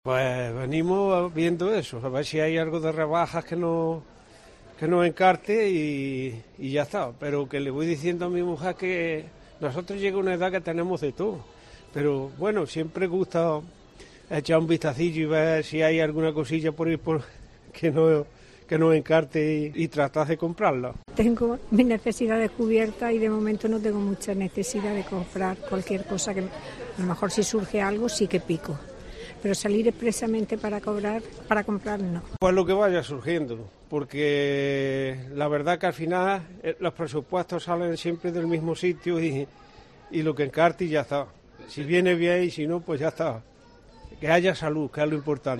Pues venimos viendo eso, a ver si hay algo de rebajas que nos encarte y ya está. Pero que le voy diciendo a mi mujer que nosotros llega una edad que tenemos de todo. Pero bueno, siempre gusta echar un vistacillo y ver si hay alguna cosilla por ahí que nos encarte y tratar de comprarla. Tengo mis necesidades cubiertas y de momento no tengo mucha necesidad de comprar cualquier cosa, que a lo mejor si surge algo sí que pico. Pero salir expresamente para comprar no. Pues lo que vaya surgiendo, porque la verdad que al final los presupuestos salen siempre del mismo sitio y lo que encarte y ya está. Si viene bien y si no, pues ya está. Que haya salud, que es lo importante.